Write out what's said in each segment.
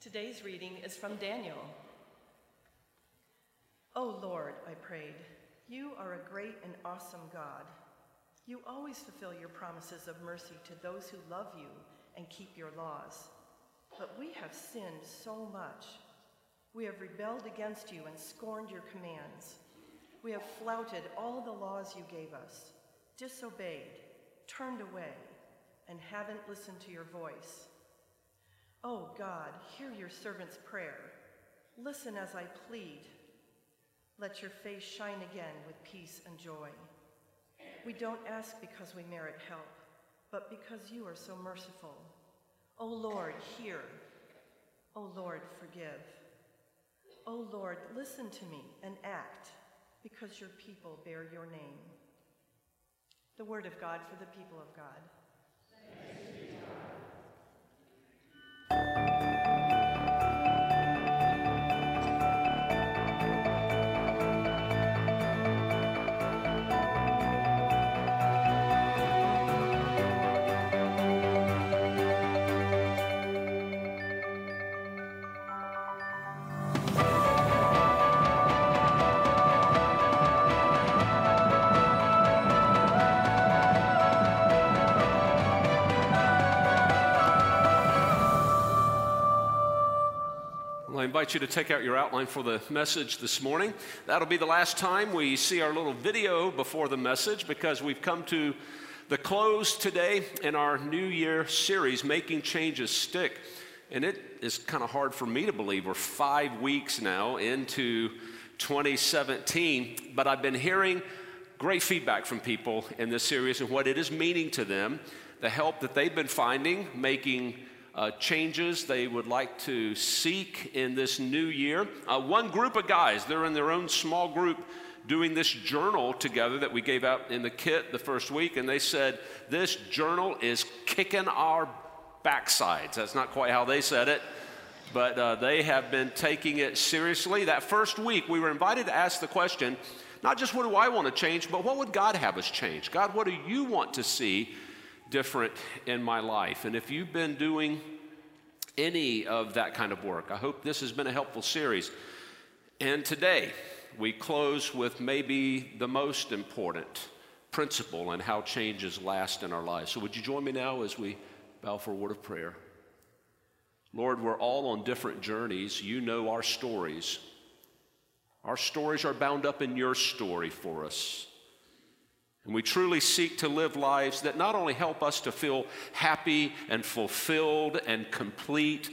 Today's reading is from Daniel. O Lord, I prayed, you are a great and awesome God. You always fulfill your promises of mercy to those who love you and keep your laws. But we have sinned so much. We have rebelled against you and scorned your commands. We have flouted all the laws you gave us, disobeyed, turned away, and haven't listened to your voice. Oh God, hear your servant's prayer. Listen as I plead. Let your face shine again with peace and joy. We don't ask because we merit help, but because you are so merciful. O Lord, hear. O Lord, forgive. O Lord, listen to me and act, because your people bear your name. The word of God for the people of God. Thanks be to God. I invite you to take out your outline for the message this morning. That'll be the last time we see our little video before the message, because we've come to the close today in our New Year series, Making Changes Stick. And it is kind of hard for me to believe we're 5 weeks now into 2017, but I've been hearing great feedback from people in this series and what it is meaning to them, the help that they've been finding, making changes they would like to seek in this new year. One group of guys, they're in their own small group doing this journal together that we gave out in the kit the first week, and they said, this journal is kicking our backsides. That's not quite how they said it, but they have been taking it seriously. That first week, we were invited to ask the question, not just what do I want to change, but what would God have us change? God, what do you want to see different in my life? And if you've been doing any of that kind of work, I hope this has been a helpful series. And today we close with maybe the most important principle in how changes last in our lives. So would you join me now as we bow for a word of prayer? Lord, we're all on different journeys. You know our stories. Our stories are bound up in your story for us. And we truly seek to live lives that not only help us to feel happy and fulfilled and complete,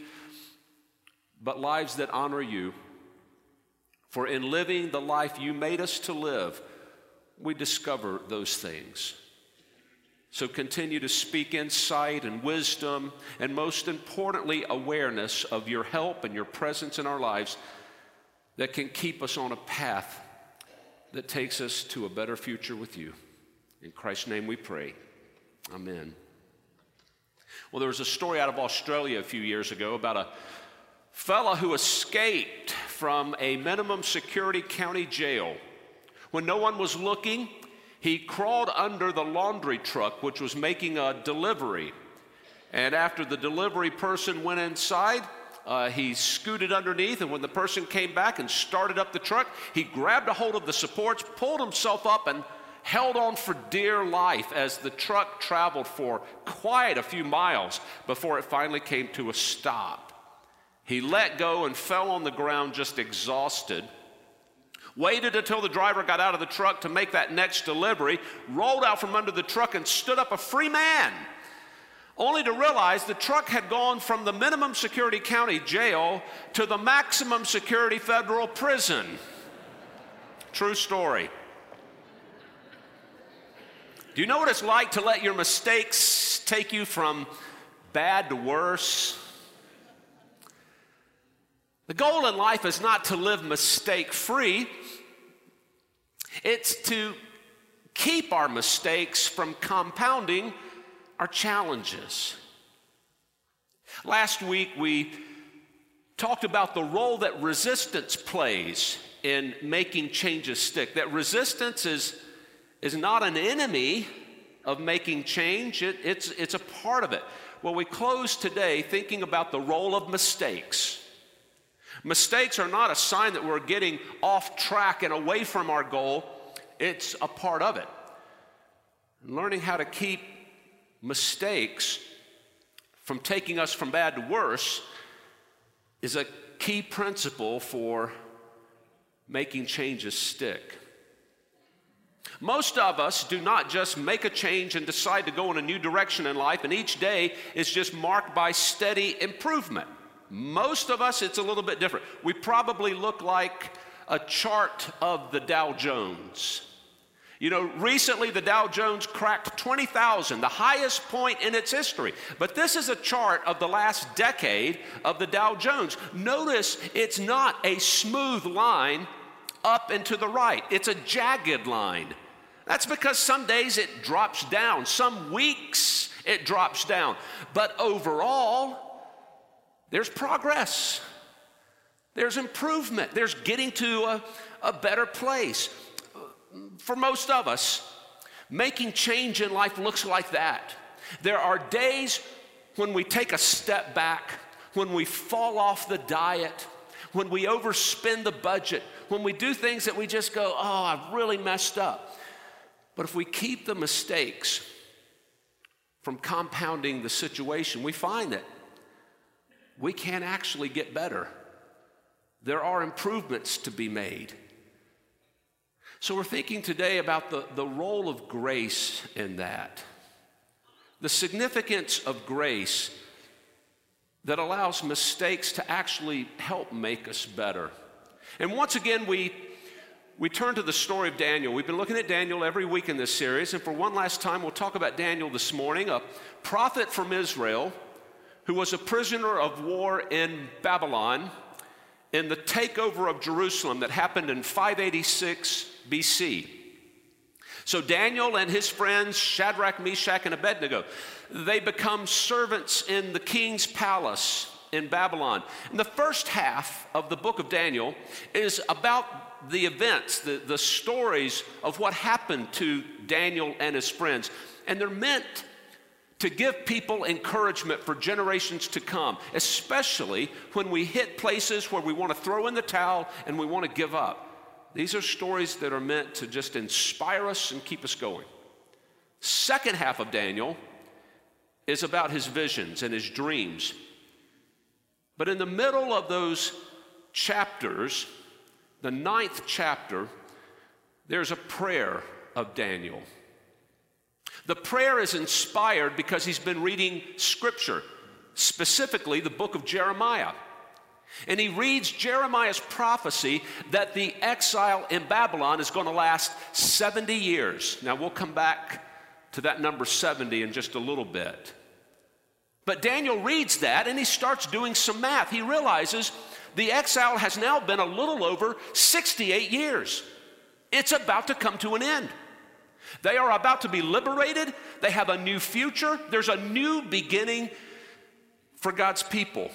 but lives that honor you. For in living the life you made us to live, we discover those things. So continue to speak insight and wisdom, and most importantly, awareness of your help and your presence in our lives that can keep us on a path that takes us to a better future with you. In Christ's name we pray. Amen. Well, there was a story out of Australia a few years ago about a fella who escaped from a minimum security county jail. When no one was looking, he crawled under the laundry truck, which was making a delivery. And after the delivery person went inside, he scooted underneath, and when the person came back and started up the truck, he grabbed a hold of the supports, pulled himself up, and held on for dear life as the truck traveled for quite a few miles before it finally came to a stop. He let go and fell on the ground just exhausted, waited until the driver got out of the truck to make that next delivery, rolled out from under the truck and stood up a free man, only to realize the truck had gone from the minimum security county jail to the maximum security federal prison. True story. Do you know what it's like to let your mistakes take you from bad to worse? The goal in life is not to live mistake-free. It's to keep our mistakes from compounding our challenges. Last week, we talked about the role that resistance plays in making changes stick. That resistance is not an enemy of making change. It's a part of it. Well, we close today thinking about the role of mistakes Mistakes are not a sign that we're getting off track and away from our goal. It's a part of it. Learning how to keep mistakes from taking us from bad to worse is a key principle for making changes stick. Most of us do not just make a change and decide to go in a new direction in life, and each day is just marked by steady improvement. Most of us, it's a little bit different. We probably look like a chart of the Dow Jones. You know, recently the Dow Jones cracked 20,000, the highest point in its history. But this is a chart of the last decade of the Dow Jones. Notice it's not a smooth line up and to the right. It's a jagged line. That's because some days it drops down. Some weeks it drops down. But overall, there's progress. There's improvement. There's getting to a better place. For most of us, making change in life looks like that. There are days when we take a step back, when we fall off the diet, when we overspend the budget, when we do things that we just go, oh, I've really messed up. But if we keep the mistakes from compounding the situation, we find that we can actually get better. There are improvements to be made. So we're thinking today about the role of grace in that. The significance of grace that allows mistakes to actually help make us better. And once again, we turn to the story of Daniel. We've been looking at Daniel every week in this series, and for one last time, we'll talk about Daniel this morning, a prophet from Israel who was a prisoner of war in Babylon in the takeover of Jerusalem that happened in 586 BC. So Daniel and his friends, Shadrach, Meshach, and Abednego, they become servants in the king's palace in Babylon. And the first half of the book of Daniel is about the events, the stories of what happened to Daniel and his friends. And they're meant to give people encouragement for generations to come, especially when we hit places where we want to throw in the towel and we want to give up. These are stories that are meant to just inspire us and keep us going. Second half of Daniel is about his visions and his dreams. But in the middle of those chapters, the 9th chapter, there's a prayer of Daniel. The prayer is inspired because he's been reading Scripture, specifically the book of Jeremiah. And he reads Jeremiah's prophecy that the exile in Babylon is going to last 70 years. Now, we'll come back to that number 70 in just a little bit. But Daniel reads that and he starts doing some math. He realizes the exile has now been a little over 68 years. It's about to come to an end. They are about to be liberated. They have a new future. There's a new beginning for God's people.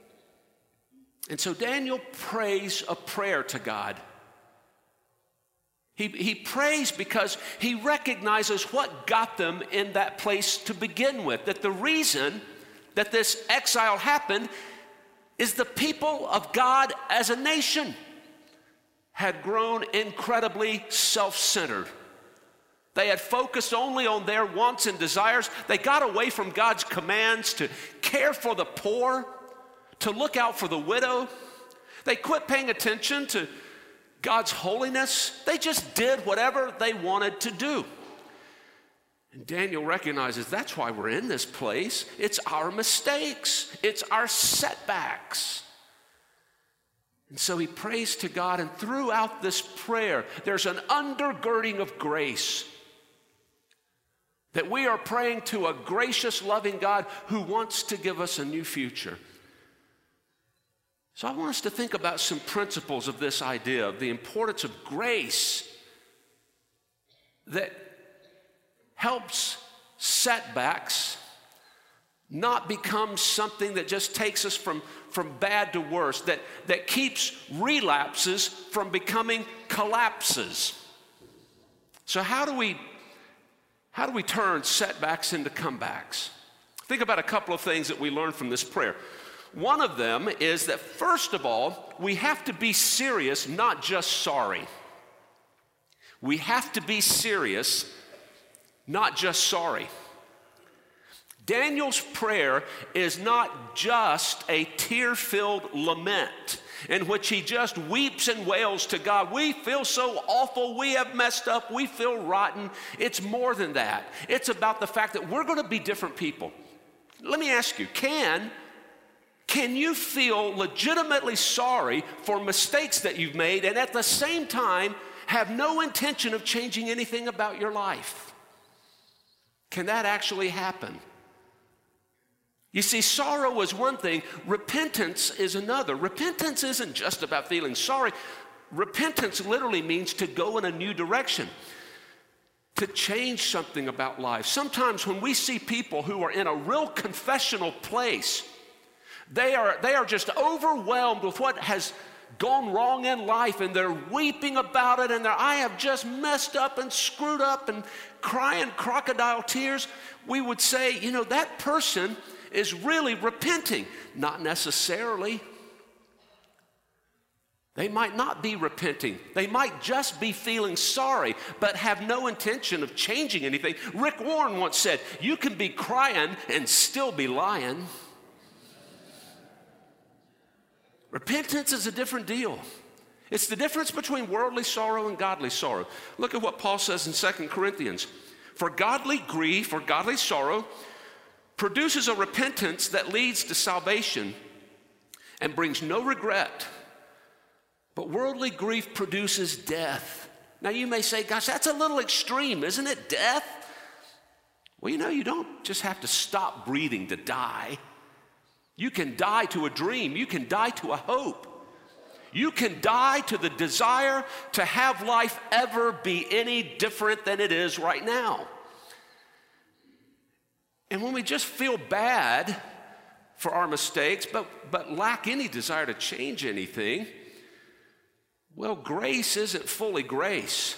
And so Daniel prays a prayer to God. He prays because he recognizes what got them in that place to begin with. That the reason that this exile happened is the people of God as a nation had grown incredibly self-centered. They had focused only on their wants and desires. They got away from God's commands to care for the poor, to look out for the widow. They quit paying attention to God's holiness. They just did whatever they wanted to do. And Daniel recognizes that's why we're in this place. It's our mistakes. It's our setbacks. And so he prays to God, and throughout this prayer, there's an undergirding of grace. That we are praying to a gracious, loving God who wants to give us a new future. So I want us to think about some principles of this idea of the importance of grace that helps setbacks not become something that just takes us from bad to worse, that keeps relapses from becoming collapses. So how do we turn setbacks into comebacks? Think about a couple of things that we learned from this prayer. One of them is that, first of all, we have to be serious, not just sorry. We have to be serious, not just sorry. Daniel's prayer is not just a tear-filled lament in which he just weeps and wails to God. We feel so awful. We have messed up. We feel rotten. It's more than that. It's about the fact that we're going to be different people. Let me ask you, can you feel legitimately sorry for mistakes that you've made and at the same time have no intention of changing anything about your life? Can that actually happen? You see, sorrow is one thing, repentance is another. Repentance isn't just about feeling sorry. Repentance literally means to go in a new direction, to change something about life. Sometimes when we see people who are in a real confessional place, they are just overwhelmed with what has gone wrong in life, and they're weeping about it, and I have just messed up and screwed up and crying crocodile tears. We would say, that person is really repenting. Not necessarily. They might not be repenting. They might just be feeling sorry, but have no intention of changing anything. Rick Warren once said, you can be crying and still be lying. Repentance is a different deal. It's the difference between worldly sorrow and godly sorrow. Look at what Paul says in 2 Corinthians. For godly grief or godly sorrow produces a repentance that leads to salvation and brings no regret. But worldly grief produces death. Now you may say, gosh, that's a little extreme, isn't it? Death? Well, you don't just have to stop breathing to die. You can die to a dream. You can die to a hope. You can die to the desire to have life ever be any different than it is right now. And when we just feel bad for our mistakes, but lack any desire to change anything, well, grace isn't fully grace.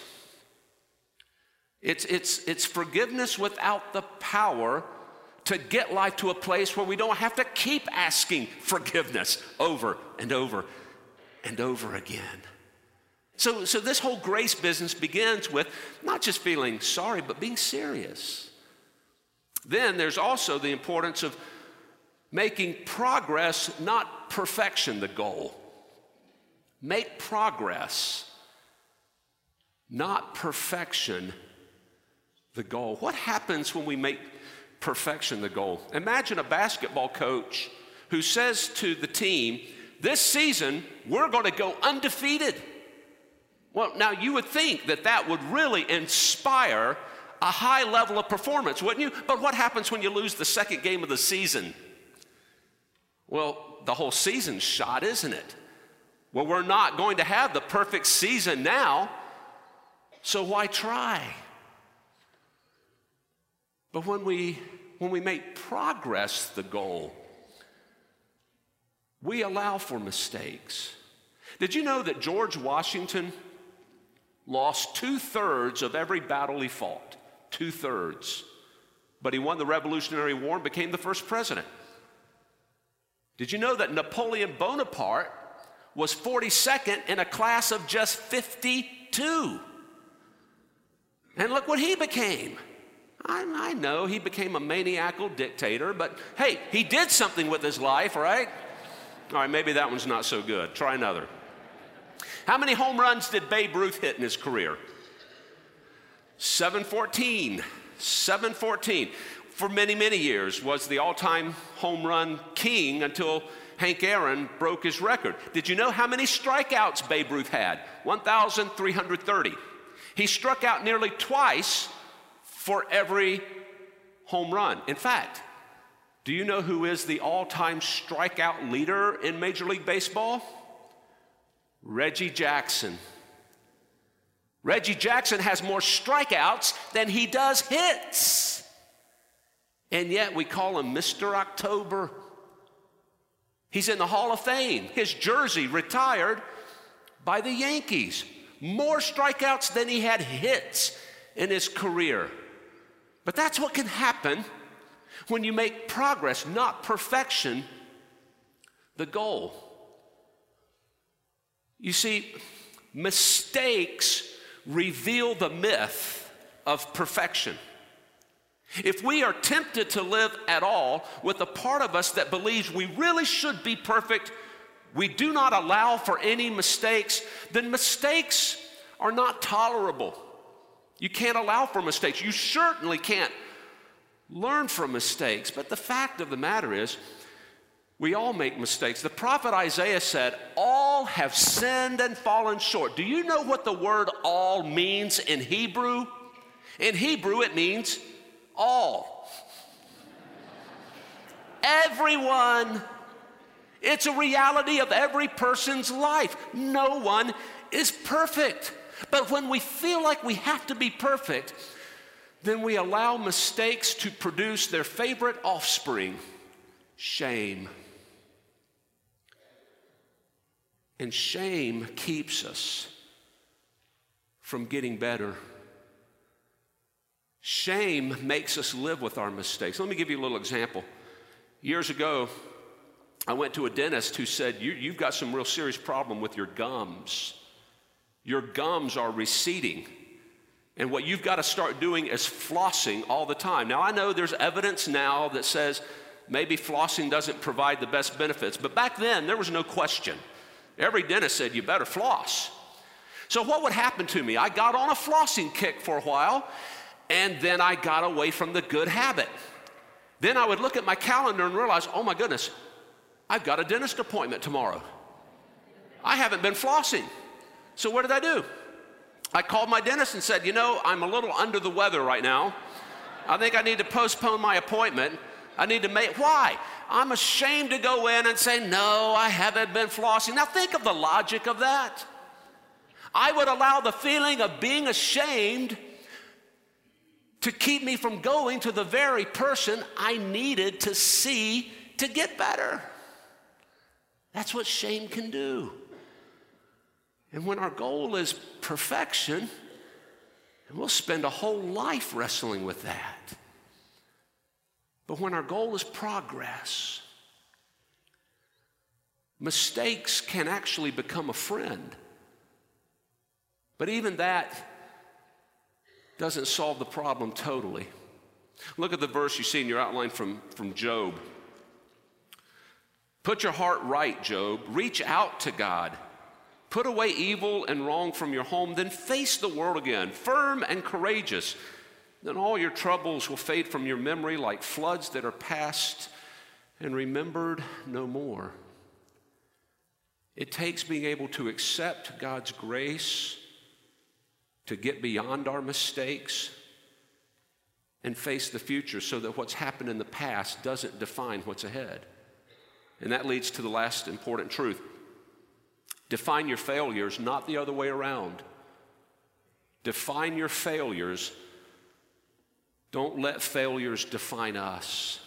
It's forgiveness without the power to get life to a place where we don't have to keep asking forgiveness over and over and over again. So this whole grace business begins with not just feeling sorry, but being serious. Then there's also the importance of making progress, not perfection, the goal. Make progress, not perfection, the goal. What happens when we make perfection the goal? Imagine a basketball coach who says to the team, this season, we're going to go undefeated. Well, now you would think that would really inspire a high level of performance, wouldn't you? But what happens when you lose the second game of the season? Well, the whole season's shot, isn't it? Well, we're not going to have the perfect season now, so why try? But when we make progress the goal, we allow for mistakes. Did you know that George Washington lost 2/3 of every battle he fought? 2/3. But he won the Revolutionary War and became the first president. Did you know that Napoleon Bonaparte was 42nd in a class of just 52? And look what he became. I know he became a maniacal dictator, but hey, he did something with his life, right? All right, maybe that one's not so good. Try another. How many home runs did Babe Ruth hit in his career? 714. 714. For many, many years was the all-time home run king until Hank Aaron broke his record. Did you know how many strikeouts Babe Ruth had? 1,330. He struck out nearly twice for every home run. In fact, do you know who is the all-time strikeout leader in Major League Baseball? Reggie Jackson. Reggie Jackson has more strikeouts than he does hits. And yet we call him Mr. October. He's in the Hall of Fame. His jersey retired by the Yankees. More strikeouts than he had hits in his career. But that's what can happen when you make progress, not perfection, the goal. You see, mistakes reveal the myth of perfection. If we are tempted to live at all with a part of us that believes we really should be perfect, we do not allow for any mistakes, then mistakes are not tolerable. You can't allow for mistakes. You certainly can't learn from mistakes. But the fact of the matter is, we all make mistakes. The prophet Isaiah said, all have sinned and fallen short. Do you know what the word all means in Hebrew? In Hebrew, it means all. Everyone. It's a reality of every person's life. No one is perfect. But when we feel like we have to be perfect, then we allow mistakes to produce their favorite offspring, shame. And shame keeps us from getting better. Shame makes us live with our mistakes. Let me give you a little example. Years ago, I went to a dentist who said, you've got some real serious problem with your gums. Your gums are receding. And what you've got to start doing is flossing all the time. Now, I know there's evidence now that says maybe flossing doesn't provide the best benefits, but back then, there was no question. Every dentist said, you better floss. So what would happen to me? I got on a flossing kick for a while, and then I got away from the good habit. Then I would look at my calendar and realize, oh my goodness, I've got a dentist appointment tomorrow. I haven't been flossing. So what did I do? I called my dentist and said, I'm a little under the weather right now. I think I need to postpone my appointment. I need to why? I'm ashamed to go in and say, no, I haven't been flossing. Now think of the logic of that. I would allow the feeling of being ashamed to keep me from going to the very person I needed to see to get better. That's what shame can do. And when our goal is perfection, we'll spend a whole life wrestling with that. But when our goal is progress, mistakes can actually become a friend. But even that doesn't solve the problem totally. Look at the verse you see in your outline from Job. Put your heart right, Job. Reach out to God. Put away evil and wrong from your home, then face the world again, firm and courageous. Then all your troubles will fade from your memory like floods that are past and remembered no more. It takes being able to accept God's grace, to get beyond our mistakes, and face the future so that what's happened in the past doesn't define what's ahead. And that leads to the last important truth. Define your failures, not the other way around. Define your failures. Don't let failures define us.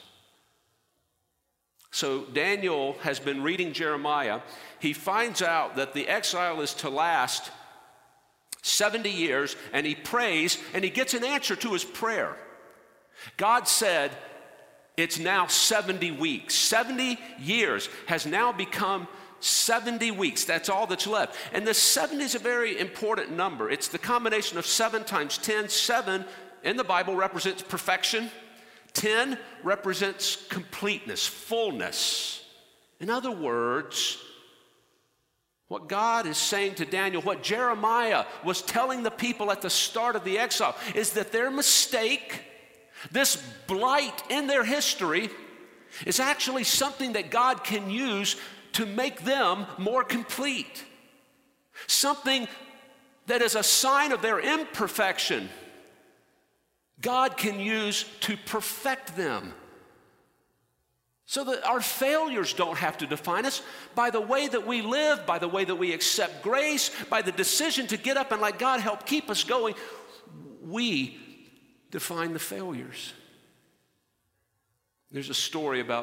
So Daniel has been reading Jeremiah. He finds out that the exile is to last 70 years, and he prays, and he gets an answer to his prayer. God said, it's now 70 weeks. 70 years has now become 70 weeks. That's all that's left. And the 70 is a very important number. It's the combination of 7 times 10. 7 in the Bible represents perfection. 10 represents completeness, fullness. In other words, what God is saying to Daniel, what Jeremiah was telling the people at the start of the exile, is that their mistake, this blight in their history, is actually something that God can use to make them more complete. Something that is a sign of their imperfection, God can use to perfect them. So that our failures don't have to define us. By the way that we live, by the way that we accept grace, by the decision to get up and let God help keep us going, we define the failures. There's a story about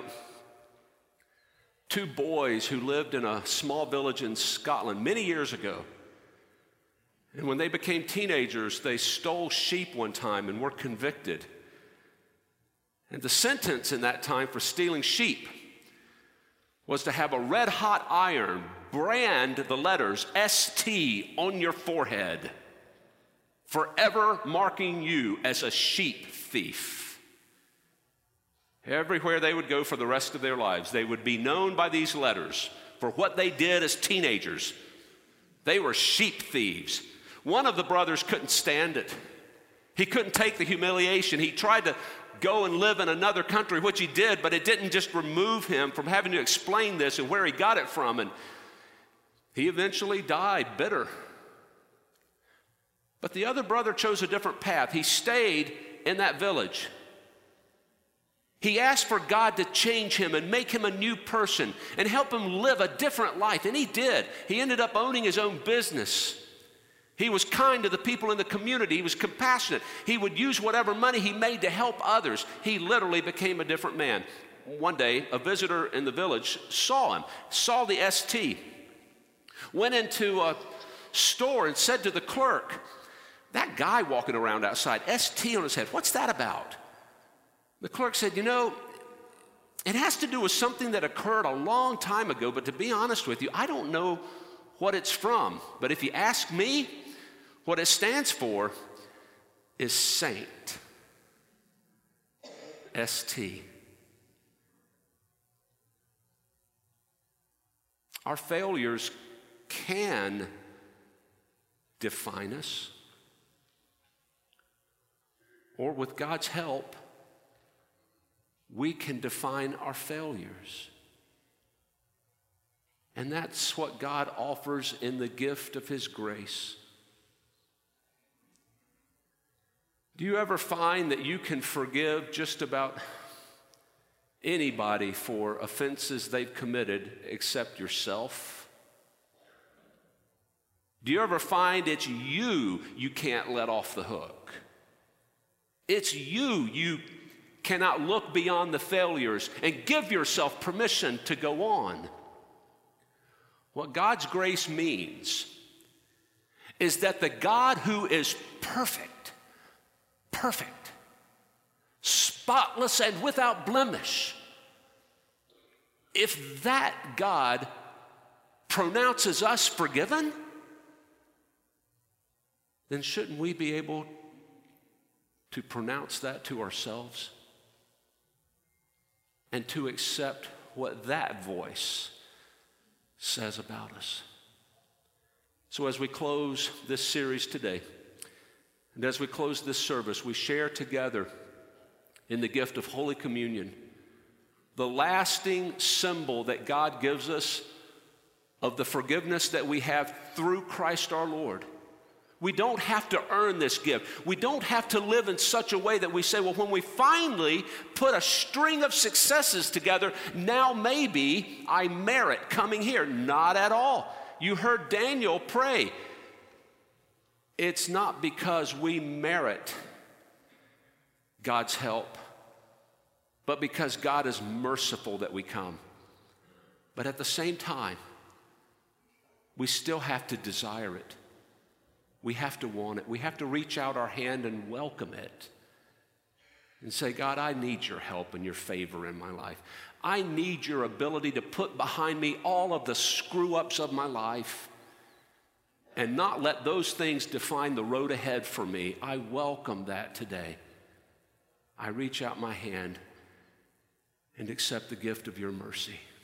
2 boys who lived in a small village in Scotland many years ago. And when they became teenagers, they stole sheep one time and were convicted. And the sentence in that time for stealing sheep was to have a red-hot iron brand the letters ST on your forehead, forever marking you as a sheep thief. Everywhere they would go for the rest of their lives, they would be known by these letters for what they did as teenagers. They were sheep thieves. One of the brothers couldn't stand it. He couldn't take the humiliation. He tried to go and live in another country, which he did, but it didn't just remove him from having to explain this and where he got it from. And he eventually died bitter. But the other brother chose a different path. He stayed in that village. He asked for God to change him and make him a new person and help him live a different life. And he did. He ended up owning his own business. He was kind to the people in the community. He was compassionate. He would use whatever money he made to help others. He literally became a different man. One day, a visitor in the village saw him, saw the ST, went into a store and said to the clerk, "That guy walking around outside, ST on his head, what's that about?" The clerk said, "You know, it has to do with something that occurred a long time ago, but to be honest with you, I don't know what it's from. But if you ask me, what it stands for is saint. ST. Our failures can define us, or with God's help, we can define our failures. And that's what God offers in the gift of His grace. Do you ever find that you can forgive just about anybody for offenses they've committed except yourself? Do you ever find it's you can't let off the hook? It's you cannot look beyond the failures and give yourself permission to go on. What God's grace means is that the God who is perfect, spotless and without blemish, if that God pronounces us forgiven, then shouldn't we be able to pronounce that to ourselves and to accept what that voice says about us? So as we close this series today, and as we close this service, we share together in the gift of Holy Communion the lasting symbol that God gives us of the forgiveness that we have through Christ our Lord. We don't have to earn this gift. We don't have to live in such a way that we say, well, when we finally put a string of successes together, now maybe I merit coming here. Not at all. You heard Daniel pray. It's not because we merit God's help, but because God is merciful that we come. But at the same time, we still have to desire it. We have to want it. We have to reach out our hand and welcome it and say, God, I need your help and your favor in my life. I need your ability to put behind me all of the screw-ups of my life and not let those things define the road ahead for me. I welcome that today. I reach out my hand and accept the gift of your mercy.